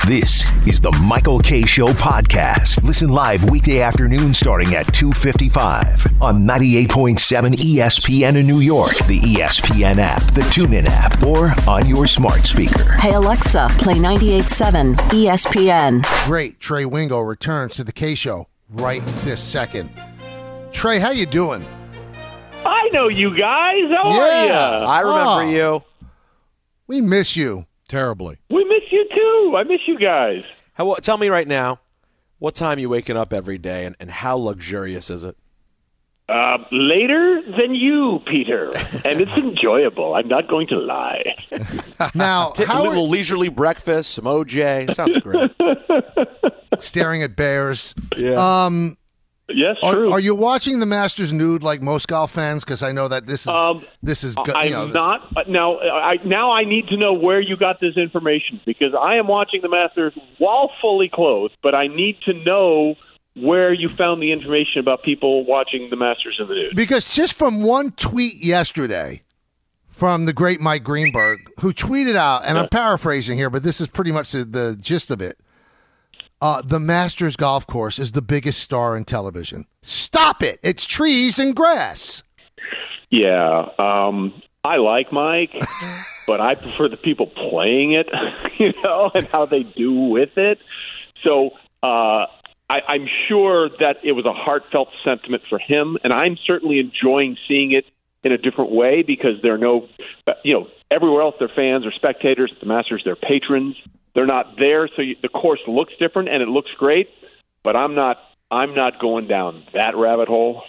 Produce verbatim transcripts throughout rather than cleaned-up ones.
This is the Michael Kay Show podcast. Listen live weekday afternoon starting at two fifty-five on ninety-eight point seven E S P N in New York, the E S P N app, the TuneIn app, or on your smart speaker. Hey Alexa, play ninety-eight point seven E S P N. Great. Trey Wingo returns to the Kay Show right this second. Trey, how you doing? I know you guys. How Yeah. are you? I remember Oh. you. We miss you. Terribly. We miss you too. I miss you guys. How, tell me right now, what time are you waking up every day, and, and how luxurious is it? Uh, later than you, Peter, and it's enjoyable. I'm not going to lie. Now, T- a how little are, leisurely breakfast, some O J. Sounds great. staring at bears. Yeah. Um, Yes, are, true. are you watching the Masters nude like most golf fans? Because I know that this is Um, this is. go- I'm you know, not uh, now. I now I need to know where you got this information because I am watching the Masters while fully clothed, but I need to know where you found the information about people watching the Masters in the nude. Because just from one tweet yesterday from the great Mike Greenberg, who tweeted out, and I'm paraphrasing here, but this is pretty much the, the gist of it. Uh, the Masters golf course is the biggest star in television. Stop it. It's trees and grass. Yeah, um, I like Mike, but I prefer the people playing it, you know, and how they do with it. So uh, I, I'm sure that it was a heartfelt sentiment for him, and I'm certainly enjoying seeing it in a different way because there are no, you know, everywhere else they're fans or spectators. At the Masters, they're patrons. They're not there, so you, the course looks different and it looks great. But I'm not. I'm not going down that rabbit hole.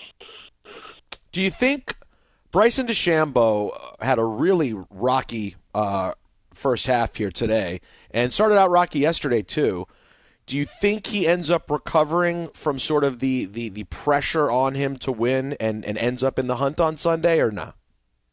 Do you think Bryson DeChambeau had a really rocky uh, first half here today and started out rocky yesterday too? Do you think he ends up recovering from sort of the, the, the pressure on him to win and, and ends up in the hunt on Sunday or not?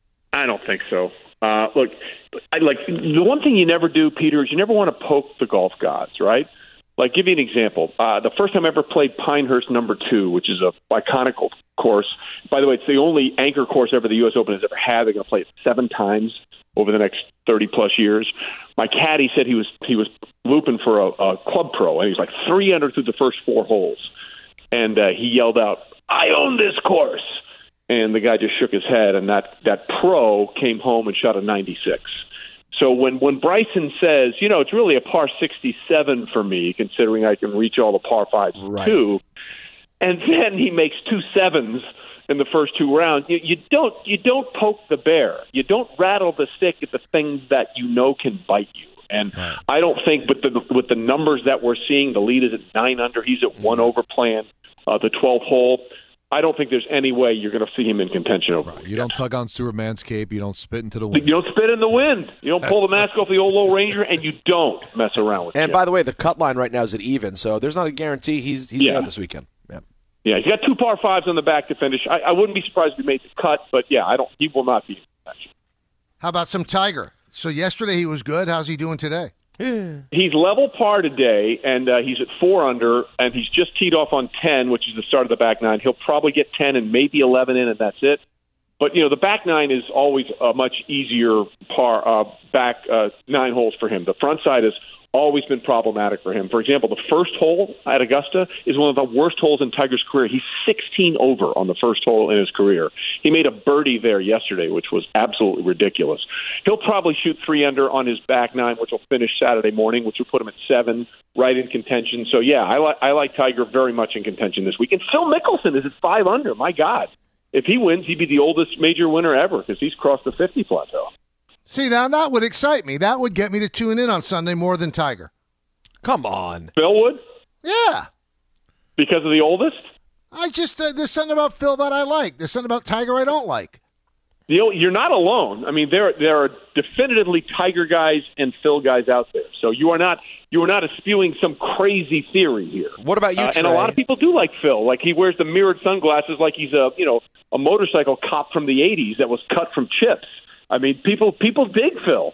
I don't think so. Uh, look, I, like the one thing you never do, Peter, is you never want to poke the golf gods, right? Like, give you an example. Uh, the first time I ever played Pinehurst Number Two, which is a iconic course. By the way, it's the only anchor course ever the U S Open has ever had. They're going to play it seven times over the next thirty plus years. My caddy said he was he was looping for a, a club pro, and he was like three under through the first four holes, and uh, he yelled out, "I own this course." And the guy just shook his head, and that, that pro came home and shot a ninety-six. So when, when Bryson says, you know, it's really a par sixty-seven for me, considering I can reach all the par fives Right. too, and then he makes two sevens in the first two rounds, you, you don't you don't poke the bear. You don't rattle the stick at the things that you know can bite you. And right. I don't think with the with the numbers that we're seeing, the lead is at nine under. He's at one over playing uh, the twelfth hole. I don't think there's any way you're going to see him in contention over. Right. You don't tug on Superman's cape. You don't spit into the wind. You don't spit in the wind. You don't pull the mask off the old low Ranger, and you don't mess around with it. And shit. By the way, the cut line right now is at even, so there's not a guarantee he's he's yeah. there this weekend. Yeah, yeah, he's got two par fives on the back to finish. I, I wouldn't be surprised if he made the cut, but yeah, I don't. He will not be in contention. How about some Tiger? So yesterday he was good. How's he doing today? He's level par today, and uh, he's at four under, and he's just teed off on ten, which is the start of the back nine. He'll probably get ten and maybe eleven in, and that's it. But, you know, the back nine is always a much easier par uh, back uh, nine holes for him. The front side has always been problematic for him. For example, the first hole at Augusta is one of the worst holes in Tiger's career. He's sixteen over on the first hole in his career. He made a birdie there yesterday, which was absolutely ridiculous. He'll probably shoot three under on his back nine, which will finish Saturday morning, which will put him at seven, right in contention. So, yeah, I, li- I like Tiger very much in contention this week. And Phil Mickelson is at five under. My God. If he wins, he'd be the oldest major winner ever because he's crossed the fifty plateau. See, now that would excite me. That would get me to tune in on Sunday more than Tiger. Come on. Phil would? Yeah. Because of the oldest? I just, uh, there's something about Phil that I like. There's something about Tiger I don't like. You know, you're not alone. I mean, there there are definitively Tiger guys and Phil guys out there. So you are not you are not spewing some crazy theory here. What about you, uh, Trey? And a lot of people do like Phil. Like he wears the mirrored sunglasses like he's a you know a motorcycle cop from the eighties that was cut from chips. I mean, people people dig Phil.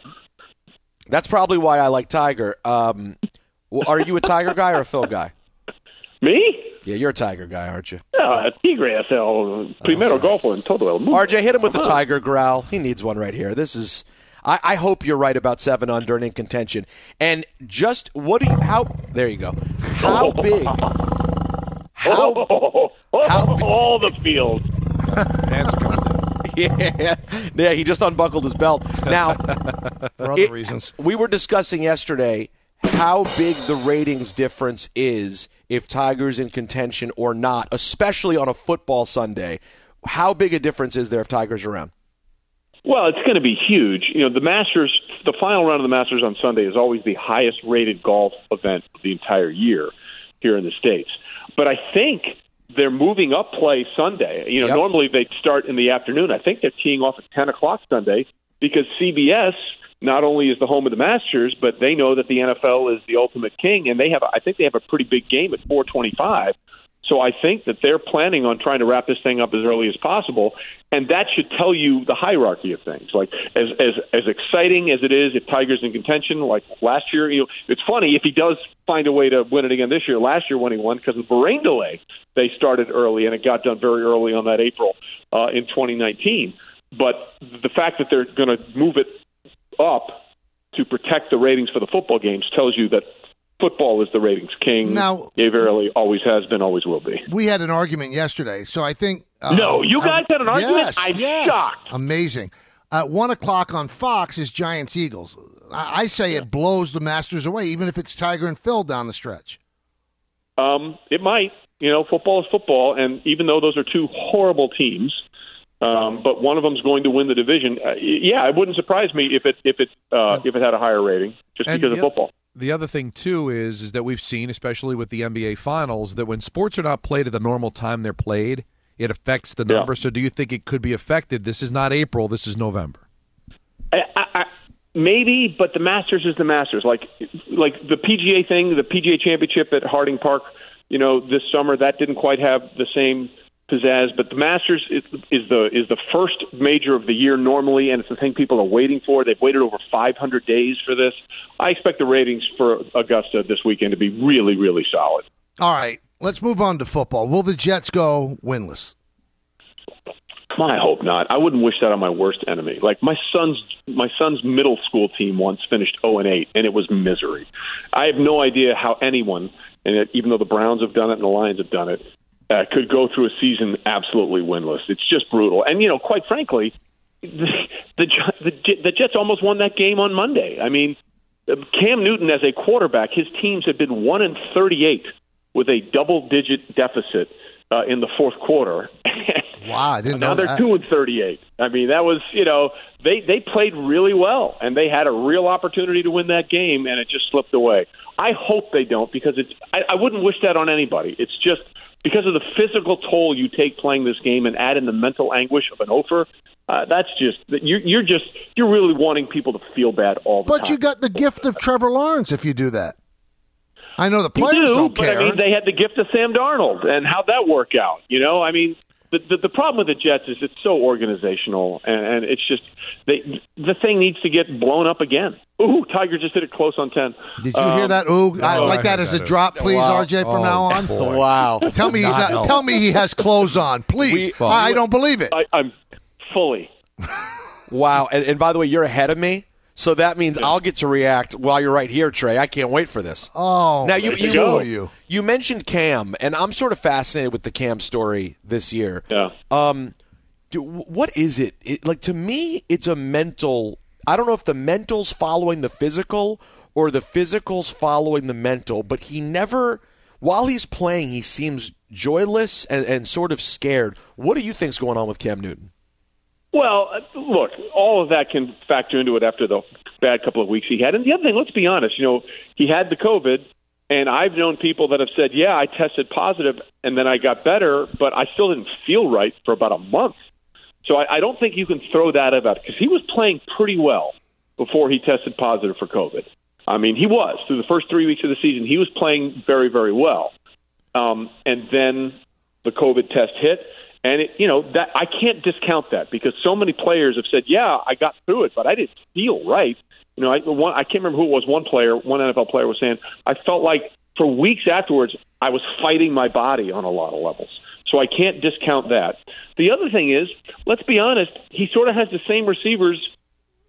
That's probably why I like Tiger. Um, are you a Tiger guy or a Phil guy? Me? Yeah, you're a Tiger guy, aren't you? Yeah, Tigre es el primero golfer en todo el mundo. R J, hit him with the Tiger growl. He needs one right here. This is, I, I hope you're right about seven under and in contention. And just what do you? How? There you go. How big? How? How big, all the field. Hands coming down. Yeah, yeah. He just unbuckled his belt. Now, For other it- reasons. we were discussing yesterday how big the ratings difference is if Tiger's in contention or not, especially on a football Sunday. How big a difference is there if Tiger's around? Well, it's going to be huge. You know, the Masters, the final round of the Masters on Sunday is always the highest rated golf event of the entire year here in the States. But I think they're moving up play Sunday. You know, Yep. normally they'd start in the afternoon. I think they're teeing off at ten o'clock Sunday because C B S not only is the home of the Masters, but they know that the N F L is the ultimate king, and they have, I think they have a pretty big game at four twenty-five. So I think that they're planning on trying to wrap this thing up as early as possible, and that should tell you the hierarchy of things. Like as as as exciting as it is if Tiger's in contention, like last year, you know, it's funny if he does find a way to win it again this year. Last year when he won, because of the rain delay, they started early and it got done very early on that April uh, in twenty nineteen. But the fact that they're going to move it up to protect the ratings for the football games tells you that football is the ratings king. Now- Jay Verily always has been, always will be. We had an argument yesterday, so I think. Uh, No, you guys uh, had an argument? Yes, I'm yes. shocked. Amazing. At one o'clock on Fox is Giants Eagles. I, I say it blows the Masters away, even if it's Tiger and Phil down the stretch. Um, it might. You know, football is football, and even though those are two horrible teams, um, but one of them's going to win the division. Uh, yeah, it wouldn't surprise me if it if it uh, if it had a higher rating just And because of the- football. The other thing, too, is is that we've seen, especially with the N B A Finals, that when sports are not played at the normal time they're played, it affects the Yeah. number. So do you think it could be affected? This is not April. This is November. I, I, I, maybe, but the Masters is the Masters. Like like the P G A thing, the P G A Championship at Harding Park, you know, this summer, that didn't quite have the same pizzazz. But the Masters is, is the is the first major of the year normally, and it's the thing people are waiting for. They've waited over five hundred days for this. I expect the ratings for Augusta this weekend to be really, really solid. All right, let's move on to football. Will the Jets go winless? I hope not. I wouldn't wish that on my worst enemy. Like my son's my son's middle school team once finished oh and eight, and it was misery. I have no idea how anyone, and it, even though the Browns have done it and the Lions have done it, uh, could go through a season absolutely winless. It's just brutal. And you know, quite frankly, the the, the, the Jets almost won that game on Monday. I mean, Cam Newton as a quarterback, his teams have been one and thirty-eight with a double-digit deficit uh, in the fourth quarter. Wow, I didn't now know they're that. two and thirty-eight. I mean, that was, you know, they they played really well, and they had a real opportunity to win that game, and it just slipped away. I hope they don't, because it's. I, I wouldn't wish that on anybody. It's just because of the physical toll you take playing this game, and add in the mental anguish of an offer. Uh, that's just you're you're just you're really wanting people to feel bad all the But time. you got the gift of Trevor Lawrence if you do that. I know the You players do, don't but care. I mean, they had the gift of Sam Darnold, and how'd that work out? You know, I mean, the the, the problem with the Jets is it's so organizational, and, and it's just they the thing needs to get blown up again. Ooh, Tiger just hit it close on ten. Did you hear Um, that? Ooh, I no, like I that heard as a that. drop, please, Wow. R J. From Oh, now on. boy. Wow. Tell me he's Not not. help. Tell me he has clothes on, please. We- I, I don't believe it. I, I'm fully. Wow. And, and by the way, you're ahead of me. So that means I'll get to react while you're right here, Trey. I can't wait for this. Oh, Now you There you you, go. you. you mentioned Cam, and I'm sort of fascinated with the Cam story this year. Yeah. Um, do, what is it? it? Like to me, it's a mental. I don't know if the mental's following the physical or the physical's following the mental. But he never, while he's playing, he seems joyless and, and sort of scared. What do you think's going on with Cam Newton? Well, uh, look, all of that can factor into it after the bad couple of weeks he had. And the other thing, let's be honest, you know, he had the COVID, and I've known people that have said, yeah, I tested positive, and then I got better, but I still didn't feel right for about a month. So I, I don't think you can throw that out, because he was playing pretty well before he tested positive for COVID. I mean, he was. Through the first three weeks of the season, he was playing very, very well. Um, and then the COVID test hit. And, it, you know, that I can't discount that, because so many players have said, yeah, I got through it, but I didn't feel right. You know, I, one, I can't remember who it was. One player, one N F L player was saying, I felt like for weeks afterwards, I was fighting my body on a lot of levels. So I can't discount that. The other thing is, let's be honest, he sort of has the same receivers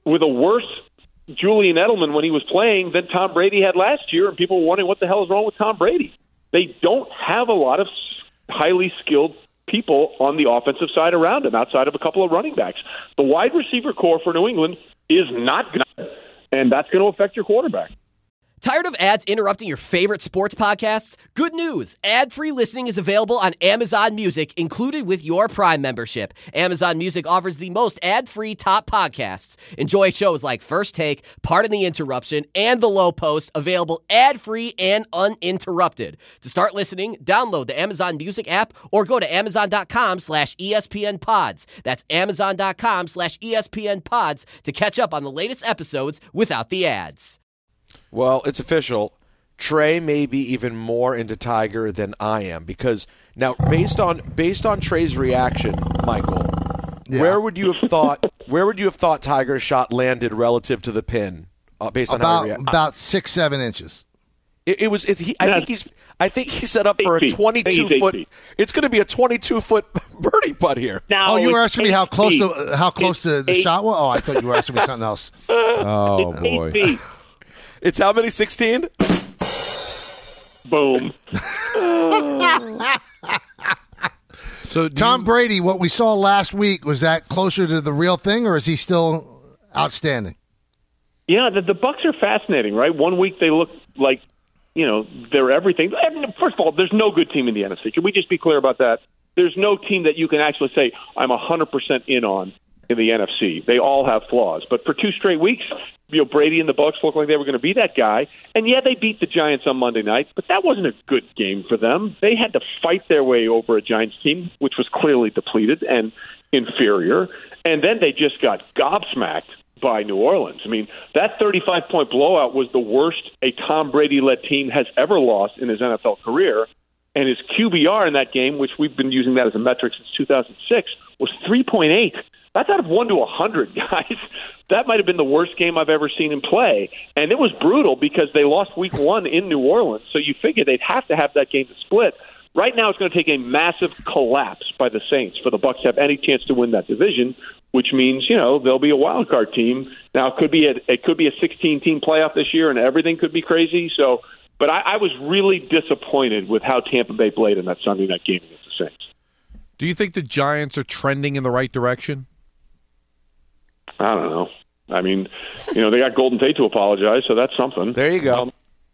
with a worse Julian Edelman when he was playing than Tom Brady had last year, and people were wondering what the hell is wrong with Tom Brady. They don't have a lot of highly skilled people on the offensive side around him outside of a couple of running backs. The wide receiver core for New England is not good, and that's going to affect your quarterback. Tired of ads interrupting your favorite sports podcasts? Good news. Ad-free listening is available on Amazon Music, included with your Prime membership. Amazon Music offers the most ad-free top podcasts. Enjoy shows like First Take, Pardon the Interruption, and The Low Post, available ad-free and uninterrupted. To start listening, download the Amazon Music app or go to amazon.com slash ESPN pods. That's amazon.com slash ESPN pods to catch up on the latest episodes without the ads. Well, it's official. Trey may be even more into Tiger than I am, because now based on based on Trey's reaction, Michael, yeah. where would you have thought where would you have thought Tiger's shot landed relative to the pin? Uh, based on about, how he reacted? about six seven inches. It, it was. It, he, I think he's. I think he's set up for a twenty-two foot. It's going to be a twenty-two foot birdie putt here. Now, oh, you were asking me how close to how close to the shot was? Oh, I thought you were asking me something else. Oh boy. It's how many? sixteen? Boom. So Tom you, Brady, what we saw last week, was that closer to the real thing, or is he still outstanding? Yeah, the, the Bucs are fascinating, right? One week they look like, you know, they're everything. First of all, there's no good team in the N F C. Can we just be clear about that? There's no team that you can actually say, I'm one hundred percent in on in the N F C. They all have flaws. But for two straight weeks, you know, Brady and the Bucs looked like they were going to be that guy. And, yeah, they beat the Giants on Monday night, but that wasn't a good game for them. They had to fight their way over a Giants team, which was clearly depleted and inferior. And then they just got gobsmacked by New Orleans. I mean, that thirty-five point blowout was the worst a Tom Brady-led team has ever lost in his N F L career. And his Q B R in that game, which we've been using that as a metric since two thousand six, was three point eight. That's out of one to one hundred, guys. That might have been the worst game I've ever seen him play. And it was brutal because they lost week one in New Orleans, so you figure they'd have to have that game to split. Right now it's going to take a massive collapse by the Saints for the Bucs to have any chance to win that division, which means, you know, they'll be a wild card team. Now, it could be a, it could be a sixteen-team playoff this year, and everything could be crazy. So, But I, I was really disappointed with how Tampa Bay played in that Sunday night game against the Saints. Do you think the Giants are trending in the right direction? I don't know. I mean, you know, they got Golden Tate to apologize, so that's something. There you go. Um,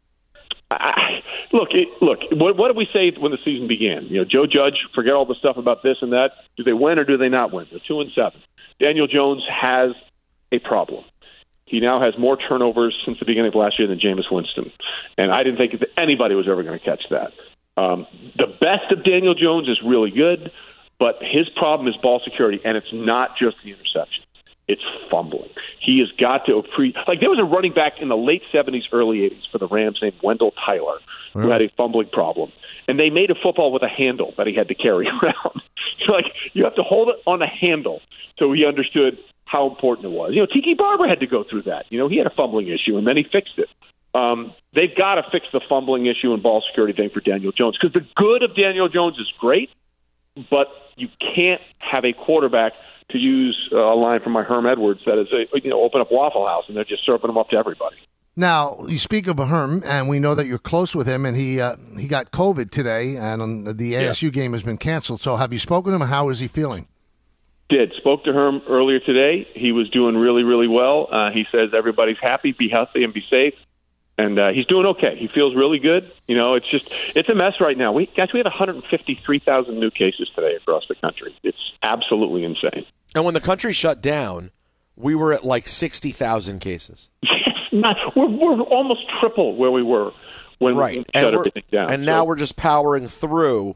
I, look, it, look. What, what did we say when the season began? You know, Joe Judge. Forget all the stuff about this and that. Do they win or do they not win? They're two and seven. Daniel Jones has a problem. He now has more turnovers since the beginning of last year than Jameis Winston, and I didn't think that anybody was ever going to catch that. Um, the best of Daniel Jones is really good, but his problem is ball security, and it's not just the interceptions. It's fumbling. He has got to pre like there was a running back in the late seventies, early eighties for the Rams named Wendell Tyler who had a fumbling problem, and they made a football with a handle that he had to carry around. So, like, you have to hold it on a handle so he understood how important it was. You know, Tiki Barber had to go through that. You know, he had a fumbling issue, and then he fixed it. Um, they've got to fix the fumbling issue and ball security thing for Daniel Jones, because the good of Daniel Jones is great, but you can't have a quarterback, to use a line from my Herm Edwards, that is, a, you know, open up Waffle House, and they're just serving them up to everybody. Now, you speak of Herm, and we know that you're close with him, and he uh, he got COVID today, and the A S U yeah. game has been canceled. So have you spoken to him? How is he feeling? Did. Spoke to Herm earlier today. He was doing really, really well. Uh, he says everybody's happy, be healthy, and be safe. And uh, he's doing okay. He feels really good. You know, it's just, it's a mess right now. We Guys, we have one hundred fifty-three thousand new cases today across the country. It's absolutely insane. And when the country shut down, we were at like sixty thousand cases. Yes, not, we're, we're almost triple where we were when right. we shut everything down. And so. now we're just powering through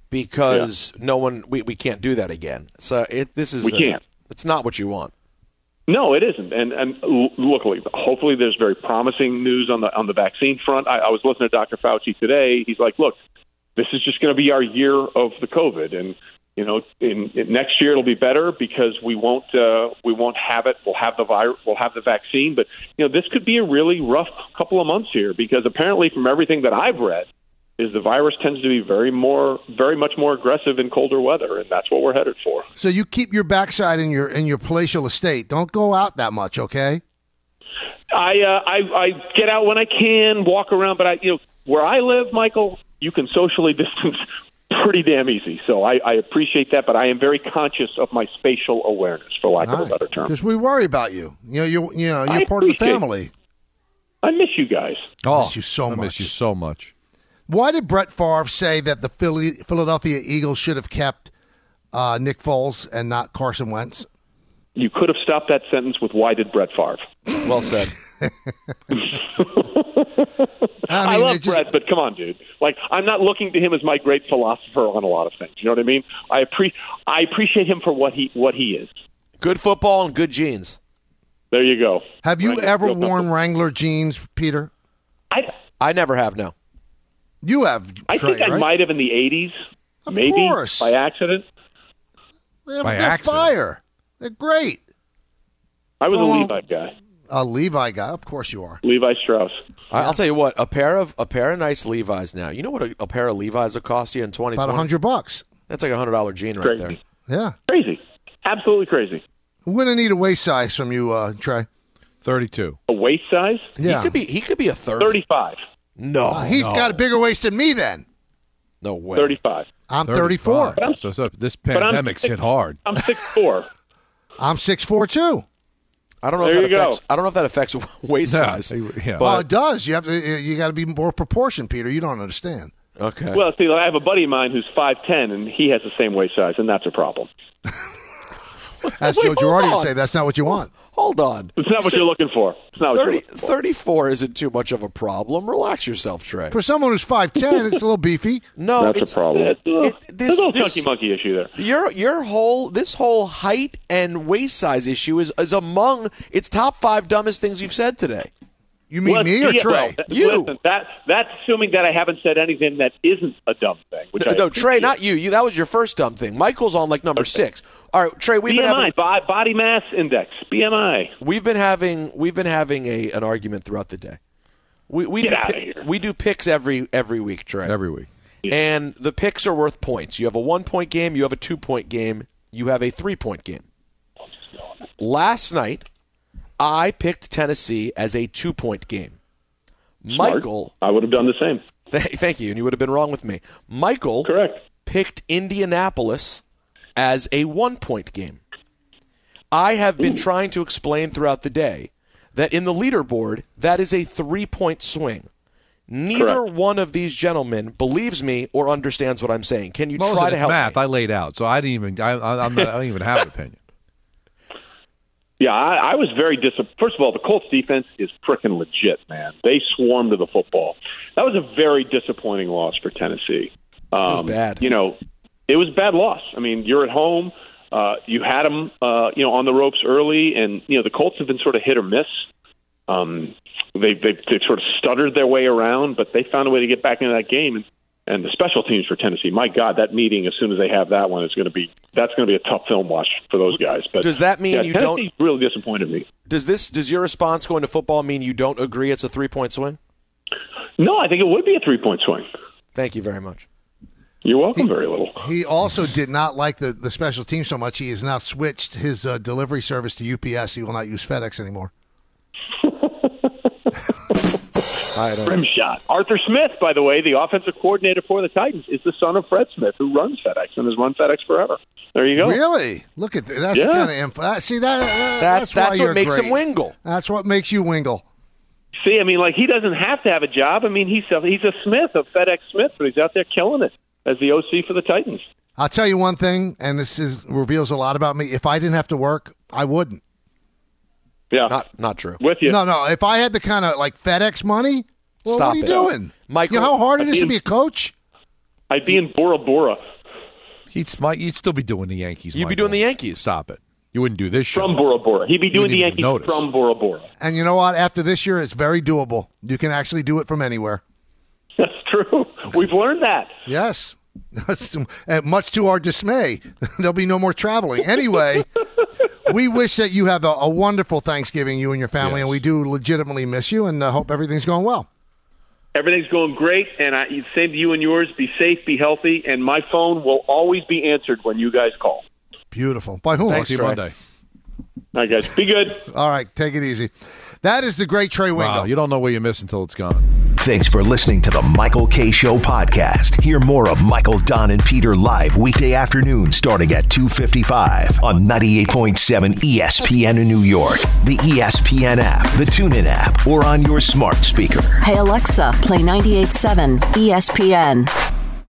because yeah. no one, we, we can't do that again. So it, this is, we a, can't. It's not what you want. No, it isn't. And and luckily, hopefully there's very promising news on the on the vaccine front. I, I was listening to Doctor Fauci today. He's like, look, this is just going to be our year of the COVID. And, you know, in, in next year it'll be better because we won't uh, we won't have it. We'll have the virus. We'll have the vaccine. But, you know, this could be a really rough couple of months here because apparently from everything that I've read, is the virus tends to be very more, very much more aggressive in colder weather, and that's what we're headed for. So you keep your backside in your in your palatial estate. Don't go out that much, okay? I, uh, I I get out when I can, walk around, but I you know where I live, Michael, you can socially distance pretty damn easy. So I, I appreciate that, but I am very conscious of my spatial awareness, for lack of a better term. Because we worry about you. You know, you you know, you're I part of the appreciate- family. I miss you guys. Oh, I miss you so I much. miss you so much. Why did Brett Favre say that the Philly, Philadelphia Eagles should have kept uh, Nick Foles and not Carson Wentz? You could have stopped that sentence with "Why did Brett Favre?" Well said. I, I, mean, love it just- Brett, but come on, dude. Like, I'm not looking to him as my great philosopher on a lot of things. You know what I mean? I appre- I appreciate him for what he what he is. Good football and good genes. There you go. Have you Right, ever real worn comfortable. Wrangler jeans, Peter? I I never have, no. You have. I Trey, think I right? might have in the eighties, Of maybe course. by accident. They're, By they're accident. fire. They're great. I was Oh. a Levi guy, A Levi guy, of course you are. Levi Strauss. I, I'll tell you what, a pair of a pair of nice Levi's now. You know what a, a pair of Levi's will cost you in twenty twenty? About a hundred bucks. That's like a hundred dollar jean right Crazy, there. Yeah. crazy, absolutely crazy. We're gonna need a waist size from you, uh, Trey. thirty-two. A waist size, Yeah. He could be he could be a thirty. thirty-five. No, Uh, he's no, got a bigger waist than me. Then no way. thirty-five. I'm thirty-four. thirty-five. So, so this I'm pandemic's six- hit hard. I'm six four. I'm six four too. I don't know There if that you go. affects. I don't know if that affects waist Yeah, size. yeah. But Well, it does. You have to. You got to be more proportioned, Peter. You don't understand. okay. Well, see, I have a buddy of mine who's five ten, and he has the same waist size, and that's a problem. As Wait, Joe hold Girardi would on. say, that's not what you want. Hold on. It's not what you're looking for. It's not what thirty, you're looking for. thirty-four isn't too much of a problem. Relax yourself, Trey. For someone who's five ten, it's a little beefy. No, That's it's, a problem. it- There's it- a this, little this- chunky monkey issue there. Your your whole this whole height and waist size issue is, is among its top five dumbest things you've said today. You mean Well, me or yeah, Trey? well, th- You. Listen, that, that's assuming that I haven't said anything that isn't a dumb thing. Which No, I no, Trey, appreciate. not you. You that was your first dumb thing. Michael's on like number six. All right, Trey, we've B been M I, having bo- body mass index, B M I. we've been having we've been having a an argument throughout the day. We we Get do outta pi- here. we do picks every every week, Trey. Every week. And the picks are worth points. You have a one point game, you have a two point game, you have a three point game. Last night, I picked Tennessee as a two point game. Smart. Michael, I would have done the same. th- thank you, and you would have been wrong with me. Michael Correct. picked Indianapolis as a one point game. I have been trying to explain throughout the day that in the leaderboard, that is a three point swing. Neither Correct. one of these gentlemen believes me or understands what I'm saying. Can you Most try of to it's help math me? I laid out, so I didn't even. I, I, I'm not, I don't even have an opinion. Yeah, I, I was very disappointed. First of all, the Colts defense is freaking legit, man. They swarmed to the football. That was a very disappointing loss for Tennessee. Um, It was bad. You know, it was a bad loss. I mean, you're at home. Uh, you had them, uh, you know, on the ropes early, and you know the Colts have been sort of hit or miss. Um, they they they've sort of stuttered their way around, but they found a way to get back into that game. And, and the special teams for Tennessee, my God, that meeting as soon as they have that one is going to be that's going to be a tough film watch for those guys. But Does that mean yeah, you Tennessee's don't? really disappointed me. Does this? Does your response going to football mean you don't agree it's a three point swing? No, I think it would be a three point swing. Thank you very much. You're welcome, very little. He also did not like the, the special team so much. He has now switched his uh, delivery service to U P S. He will not use FedEx anymore. I don't. Rim shot. Arthur Smith, by the way, the offensive coordinator for the Titans, is the son of Fred Smith, who runs FedEx and has run FedEx forever. There you go. Really? Look at that. That's Yeah. the kind of info. uh, See that? that- That's that's why that's you're what makes great. him wingle. That's what makes you wingle. See, I mean, like he doesn't have to have a job. I mean, he's a, he's a Smith of FedEx Smith, but he's out there killing it as the O C for the Titans. I'll tell you one thing, and this is reveals a lot about me. If I didn't have to work, I wouldn't. Yeah, Not not true. with you. No, no. If I had the kind of like FedEx money, well, Stop what are you it. doing? Michael- you know how hard it I'd is be to in- be a coach? I'd be in Bora Bora He'd, smi- you'd still be doing the Yankees. You'd be Michael. doing the Yankees. Stop it. You wouldn't do this show. from Bora Bora. He'd be doing wouldn't the even Yankees notice. from Bora Bora. And you know what? After this year, it's very doable. You can actually do it from anywhere. That's true. We've learned that. Yes. That's too- and much to our dismay. There'll be no more traveling. Anyway, we wish that you have a, a wonderful Thanksgiving, you and your family, Yes. and we do legitimately miss you and uh, hope everything's going well. Everything's going great, and I, same to you and yours. Be safe, be healthy, and my phone will always be answered when you guys call. Beautiful. By whom? Thanks, See you Trey. Monday. All right, guys. Be good. All right, take it easy. That is the great Trey Wingo. Wow, you don't know what you miss until it's gone. Thanks for listening to the Michael K. Show podcast. Hear more of Michael, Don, and Peter live weekday afternoon starting at two fifty-five on ninety-eight point seven E S P N in New York, the E S P N app, the TuneIn app, or on your smart speaker. Hey Alexa, play ninety-eight point seven E S P N.